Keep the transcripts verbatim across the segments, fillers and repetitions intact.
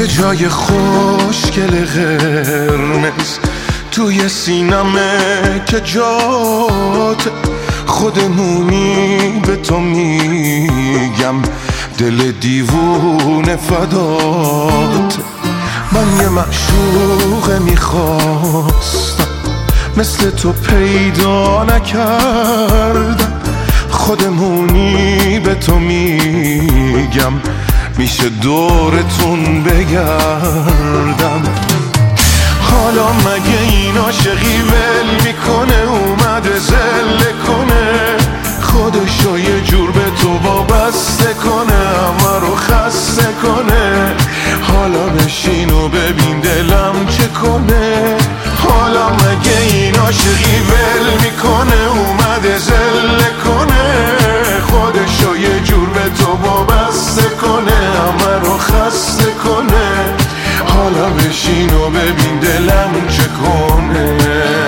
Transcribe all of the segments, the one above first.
یه جای خوشگل قرمز توی سینمه که جات خودمونی به تو میگم دل دیوونه فدات. من یه معشوق میخواستم مثل تو پیدا نکردم، خودمونی به تو میگم میشه دورتون بگردم. حالا مگه این عاشقی ول میکنه اومده زله کنه خودشو یه جور به تو وابسته کنه همه رو خسته کنه. حالا بشین و ببین دلم چه کنه. حالا مگه این عاشقی ول میکنه اومده زله کنه خودشو یه جور به تو وابسته کنه همه رو خسته کنه. حالا بشین و ببین دلم چه کنه.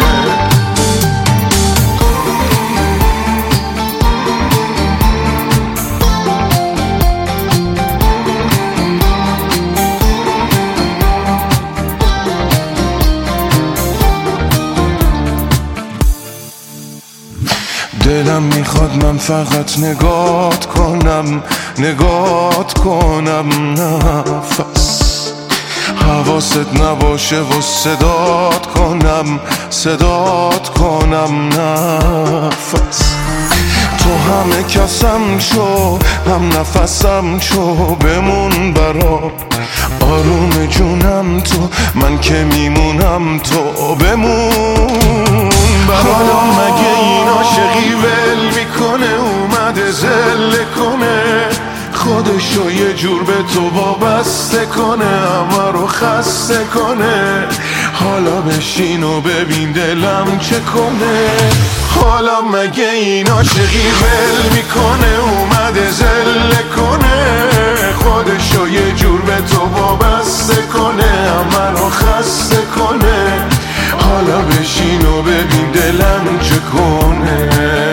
دلم میخواد من فقط نگات کنم نگات کنم نفس حواست نباشه و صدات کنم صدات کنم نفس. تو همه کسم شو هم نفسم شو بمون برام آروم جونم تو من که میمونم تو بمون برام. حالا مگه این عاشقی ول میکنه اومده زله کنه خودشو یه جور به تو وابسته کنه همه رو خسته کنه. حالا بشین و ببین دلم چه کنه. حالا مگه این عاشقی ول میکنه اومده زله کنه خودشو یه جور به تو وابسته کنه همه رو خسته کنه. حالا بشین و ببین دلم چه کنه.